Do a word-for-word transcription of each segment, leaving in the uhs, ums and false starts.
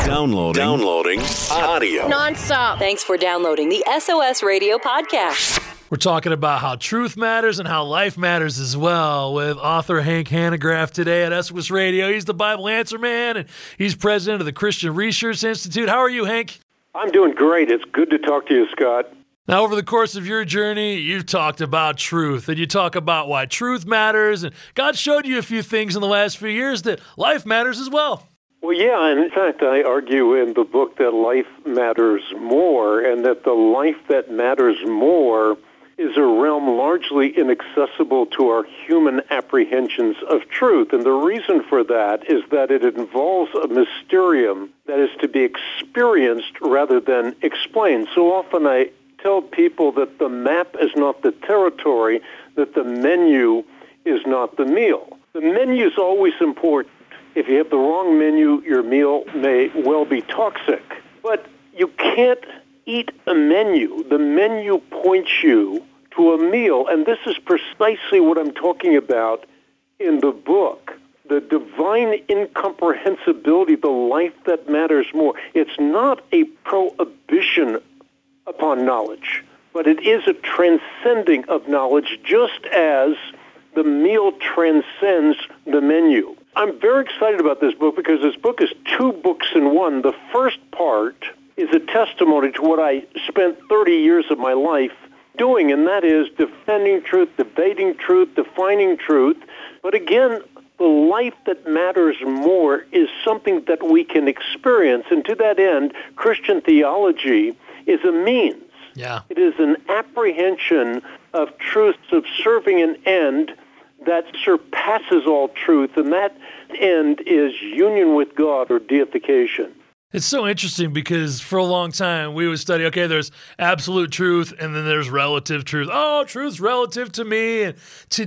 Downloading. Downloading. Audio. Non-stop. Thanks for downloading the S O S Radio podcast. We're talking about how truth matters and how life matters as well with author Hank Hanegraaff today at S O S Radio. He's the Bible Answer Man, and he's president of the Christian Research Institute. How are you, Hank? I'm doing great. It's good to talk to you, Scott. Now, over the course of your journey, you've talked about truth, and you talk about why truth matters, and God showed you a few things in the last few years that life matters as well. Well, yeah, and in fact, I argue in the book that life matters more, and that the life that matters more is a realm largely inaccessible to our human apprehensions of truth. And the reason for that is that it involves a mysterium that is to be experienced rather than explained. So often I tell people that the map is not the territory, that the menu is not the meal. The menu is always important. If you have the wrong menu, your meal may well be toxic. But you can't eat a menu. The menu points you to a meal, and this is precisely what I'm talking about in the book. The divine incomprehensibility, the life that matters more. It's not a prohibition upon knowledge, but it is a transcending of knowledge, just as the meal transcends the menu. I'm very excited about this book because this book is two books in one. The first part is a testimony to what I spent thirty years of my life doing, and that is defending truth, debating truth, defining truth. But again, the life that matters more is something that we can experience. And to that end, Christian theology is a means. Yeah. It is an apprehension of truth subserving an end that surpasses all truth, and that end is union with God or deification. It's so interesting because for a long time we would study, okay, there's absolute truth and then there's relative truth. Oh, truth's relative to me. And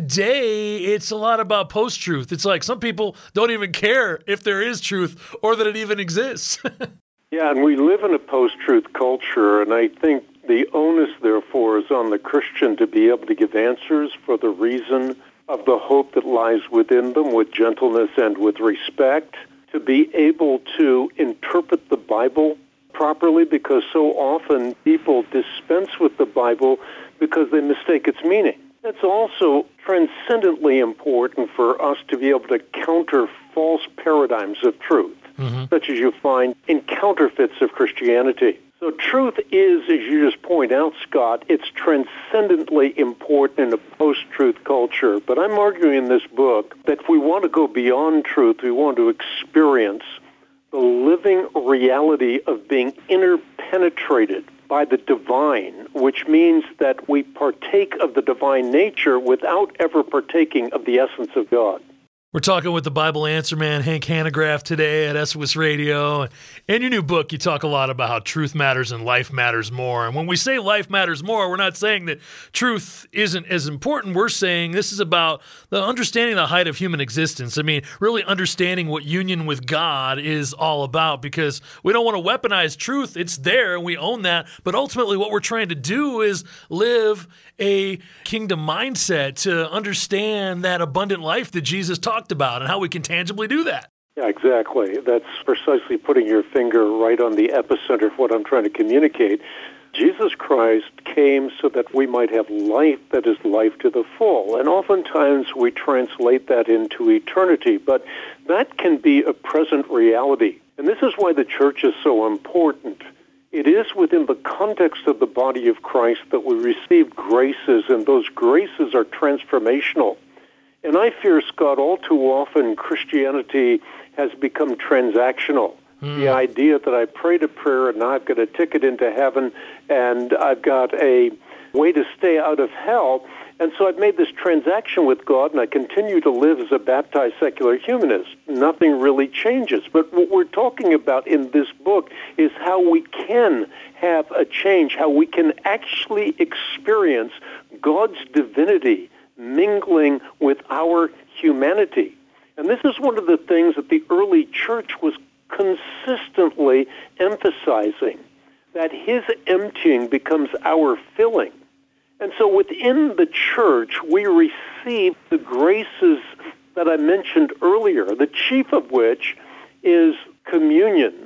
today it's a lot about post-truth. It's like some people don't even care if there is truth or that it even exists. Yeah, and we live in a post-truth culture, and I think the onus, therefore, is on the Christian to be able to give answers for the reason of the hope that lies within them with gentleness and with respect, to be able to interpret the Bible properly, because so often people dispense with the Bible because they mistake its meaning. It's also transcendently important for us to be able to counter false paradigms of truth, mm-hmm. such as you find in counterfeits of Christianity. So truth is, as you just point out, Scott, it's transcendently important in a post-truth culture. But I'm arguing in this book that if we want to go beyond truth, we want to experience the living reality of being interpenetrated by the divine, which means that we partake of the divine nature without ever partaking of the essence of God. We're talking with the Bible Answer Man, Hank Hanegraaff, today at S O S Radio. In your new book, you talk a lot about how truth matters and life matters more. And when we say life matters more, we're not saying that truth isn't as important. We're saying this is about the understanding the height of human existence. I mean, really understanding what union with God is all about, because we don't want to weaponize truth. It's there, and we own that. But ultimately, what we're trying to do is live a kingdom mindset to understand that abundant life that Jesus talked about and how we can tangibly do that. Yeah, exactly. That's precisely putting your finger right on the epicenter of what I'm trying to communicate. Jesus Christ came so that we might have life that is life to the full. And oftentimes we translate that into eternity, but that can be a present reality. And this is why the church is so important. It is within the context of the body of Christ that we receive graces, and those graces are transformational. And I fear, Scott, all too often Christianity has become transactional. Mm. The idea that I prayed a prayer and now I've got a ticket into heaven and I've got a way to stay out of hell. And so I've made this transaction with God, and I continue to live as a baptized secular humanist. Nothing really changes. But what we're talking about in this book is how we can have a change, how we can actually experience God's divinity mingling with our humanity. And this is one of the things that the early church was consistently emphasizing, that his emptying becomes our filling. And so within the church, we receive the graces that I mentioned earlier, the chief of which is communion. Sometimes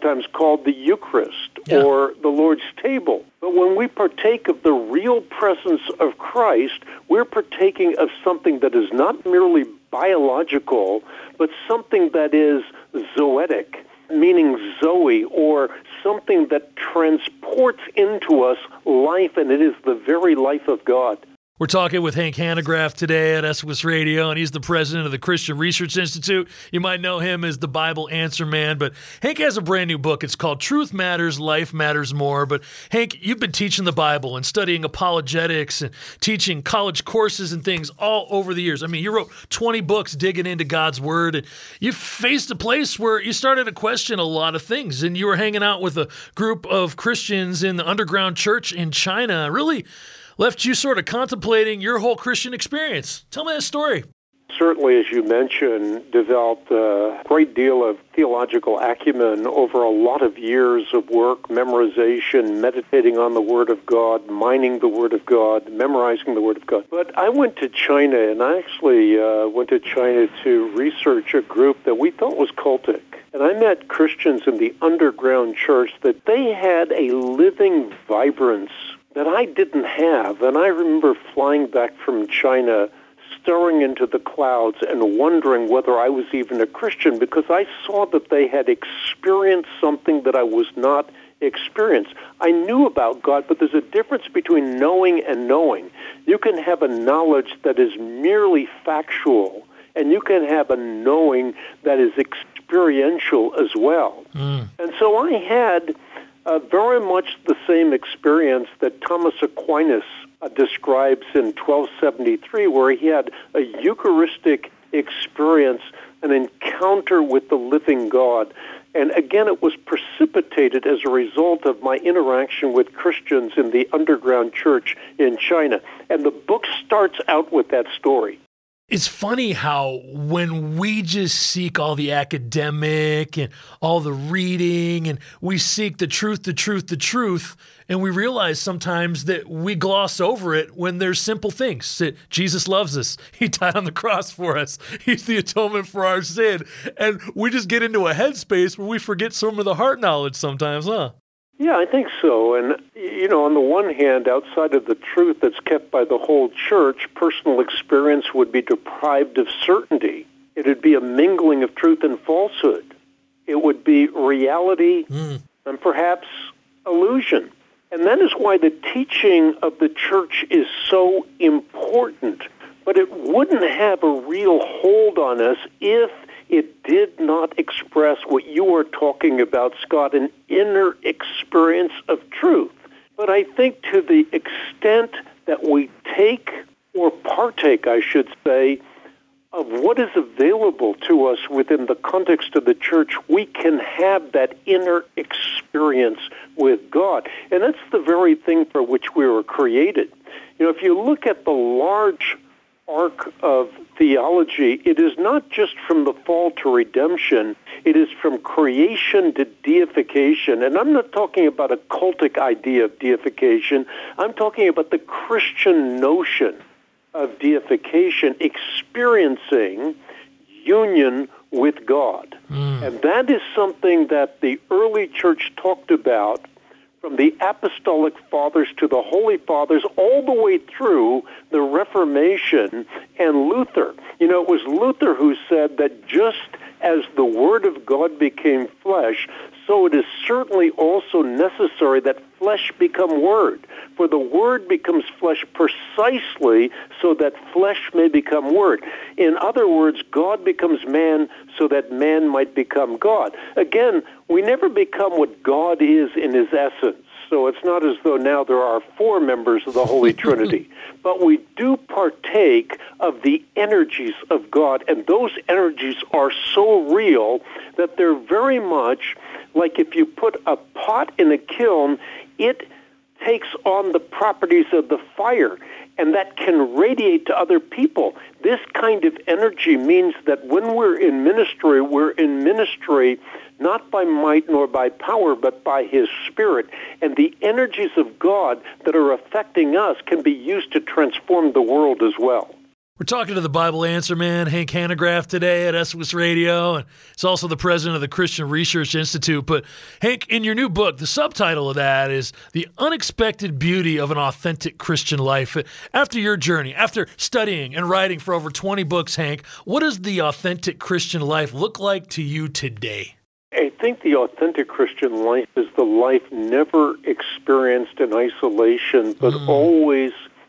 sometimes called the Eucharist Yeah. or the Lord's table. But when we partake of the real presence of Christ, we're partaking of something that is not merely biological, but something that is zoetic, meaning Zoe, or something that transports into us life, and it is the very life of God. We're talking with Hank Hanegraaff today at S O S Radio, and he's the president of the Christian Research Institute. You might know him as the Bible Answer Man, but Hank has a brand new book. It's called Truth Matters, Life Matters More. But Hank, you've been teaching the Bible and studying apologetics and teaching college courses and things all over the years. I mean, you wrote twenty books digging into God's Word, and you faced a place where you started to question a lot of things, and you were hanging out with a group of Christians in the underground church in China. Really left you sort of contemplating your whole Christian experience. Tell me that story. Certainly, as you mentioned, developed a great deal of theological acumen over a lot of years of work, memorization, meditating on the Word of God, mining the Word of God, memorizing the Word of God. But I went to China, and I actually uh, went to China to research a group that we thought was cultic. And I met Christians in the underground church that they had a living vibrance that I didn't have. And I remember flying back from China, staring into the clouds and wondering whether I was even a Christian, because I saw that they had experienced something that I was not experienced. I knew about God, but there's a difference between knowing and knowing. You can have a knowledge that is merely factual, and you can have a knowing that is experiential as well. Mm. And so I had Uh, very much the same experience that Thomas Aquinas uh, describes in twelve seventy-three, where he had a Eucharistic experience, an encounter with the living God. And again, it was precipitated as a result of my interaction with Christians in the underground church in China. And the book starts out with that story. It's funny how when we just seek all the academic and all the reading and we seek the truth, the truth, the truth, and we realize sometimes that we gloss over it when there's simple things. That Jesus loves us. He died on the cross for us. He's the atonement for our sin. And we just get into a headspace where we forget some of the heart knowledge sometimes, huh? Yeah, I think so. And, you know, on the one hand, outside of the truth that's kept by the whole church, personal experience would be deprived of certainty. It would be a mingling of truth and falsehood. It would be reality mm. and perhaps illusion. And that is why the teaching of the church is so important. But it wouldn't have a real hold on us if it did not express what you are talking about, Scott, an inner experience of truth. But I think to the extent that we take, or partake, I should say, of what is available to us within the context of the church, we can have that inner experience with God. And that's the very thing for which we were created. You know, if you look at the large arc of theology, it is not just from the fall to redemption, it is from creation to deification. And I'm not talking about a cultic idea of deification, I'm talking about the Christian notion of deification, experiencing union with God. Mm. And that is something that the early church talked about, from the apostolic fathers to the holy fathers, all the way through the Reformation and Luther. You know, it was Luther who said that just as the Word of God became flesh, so it is certainly also necessary that flesh become Word. For the Word becomes flesh precisely so that flesh may become Word. In other words, God becomes man so that man might become God. Again, we never become what God is in his essence. So it's not as though now there are four members of the Holy Trinity. But we do partake of the energies of God, and those energies are so real that they're very much like if you put a pot in a kiln, it takes on the properties of the fire, and that can radiate to other people. This kind of energy means that when we're in ministry, we're in ministry not by might nor by power, but by his Spirit. And the energies of God that are affecting us can be used to transform the world as well. We're talking to the Bible Answer Man, Hank Hanegraaff, today at S O S Radio, and he's also the president of the Christian Research Institute. But Hank, in your new book, the subtitle of that is The Unexpected Beauty of an Authentic Christian Life. After your journey, after studying and writing for over twenty books, Hank, what does the authentic Christian life look like to you today? I think the authentic Christian life is the life never experienced in isolation, but mm. always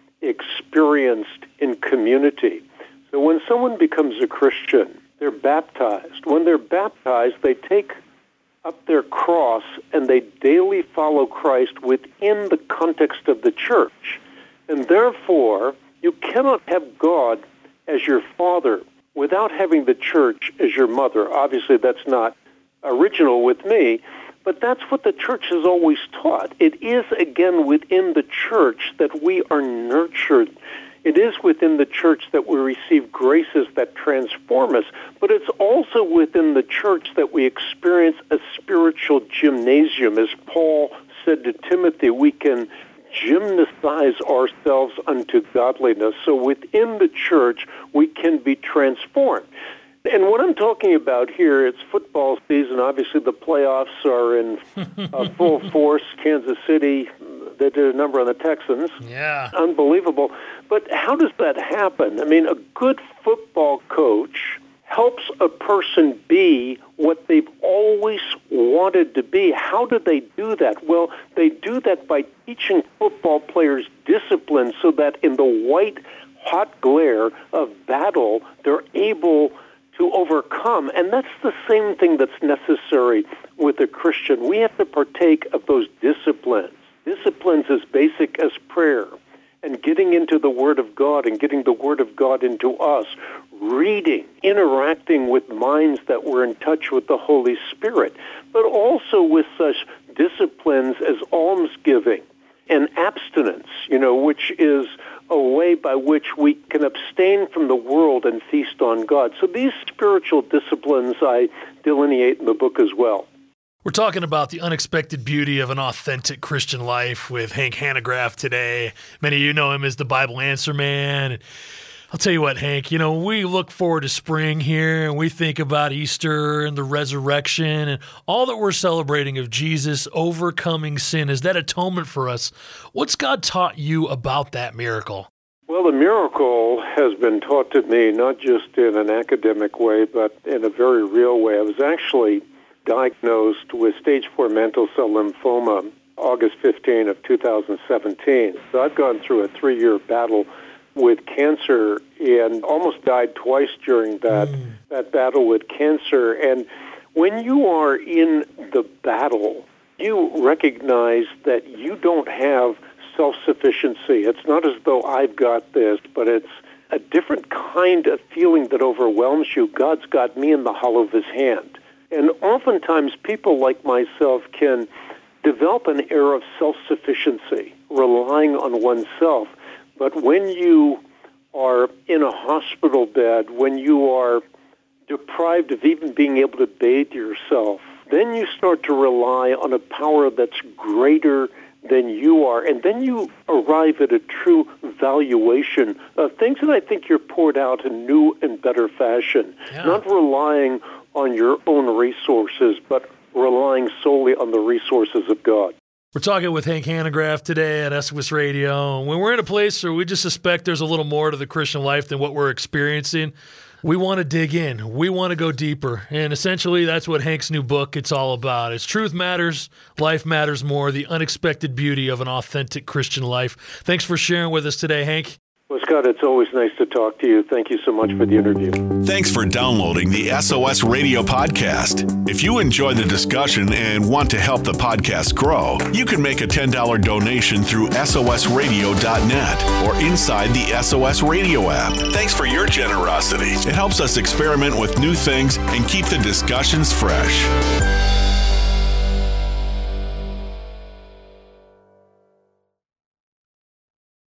experienced in community. So when someone becomes a Christian, they're baptized. When they're baptized, they take up their cross and they daily follow Christ within the context of the church. And therefore, you cannot have God as your father without having the church as your mother. Obviously, that's not original with me, but that's what the church has always taught. It is, again, within the church that we are nurtured. It is within the church that we receive graces that transform us, but it's also within the church that we experience a spiritual gymnasium. As Paul said to Timothy, we can gymnasize ourselves unto godliness. So within the church, we can be transformed. And what I'm talking about here, it's football season. Obviously, the playoffs are in uh, full force. Kansas City, they did a number on the Texans. Yeah. Unbelievable. But how does that happen? I mean, a good football coach helps a person be what they've always wanted to be. How do they do that? Well, they do that by teaching football players discipline so that in the white, hot glare of battle, they're able to overcome. And that's the same thing that's necessary with a Christian. We have to partake of those disciplines. Disciplines as basic as prayer and getting into the Word of God and getting the Word of God into us, reading, interacting with minds that were in touch with the Holy Spirit, but also with such disciplines as almsgiving and abstinence, you know, which is a way by which we can abstain from the world and feast on God. So these spiritual disciplines I delineate in the book as well. We're talking about the unexpected beauty of an authentic Christian life with Hank Hanegraaff today. Many of you know him as the Bible Answer Man. I'll tell you what, Hank, you know, we look forward to spring here and we think about Easter and the resurrection and all that we're celebrating of Jesus overcoming sin. Is that atonement for us? What's God taught you about that miracle? Well, the miracle has been taught to me not just in an academic way, but in a very real way. I was actually diagnosed with stage four mantle cell lymphoma August fifteenth of two thousand seventeen. So I've gone through a three-year battle with cancer and almost died twice during that mm. that battle with cancer. And when you are in the battle, you recognize that you don't have self-sufficiency. It's not as though I've got this, but it's a different kind of feeling that overwhelms you. God's got me in the hollow of his hand. And oftentimes people like myself can develop an air of self-sufficiency, relying on oneself. But when you are in a hospital bed, when you are deprived of even being able to bathe yourself, then you start to rely on a power that's greater than you are. And then you arrive at a true valuation of things that I think you're poured out in new and better fashion, yeah. Not relying on your own resources, but relying solely on the resources of God. We're talking with Hank Hanegraaff today at S O S Radio. When we're in a place where we just suspect there's a little more to the Christian life than what we're experiencing, we want to dig in. We want to go deeper. And essentially, that's what Hank's new book, it's all about. It's Truth Matters, Life Matters More, the unexpected beauty of an authentic Christian life. Thanks for sharing with us today, Hank. Well, Scott, it's always nice to talk to you. Thank you so much for the interview. Thanks for downloading the S O S Radio podcast. If you enjoy the discussion and want to help the podcast grow, you can make a ten dollars donation through S O S radio dot net or inside the S O S Radio app. Thanks for your generosity. It helps us experiment with new things and keep the discussions fresh.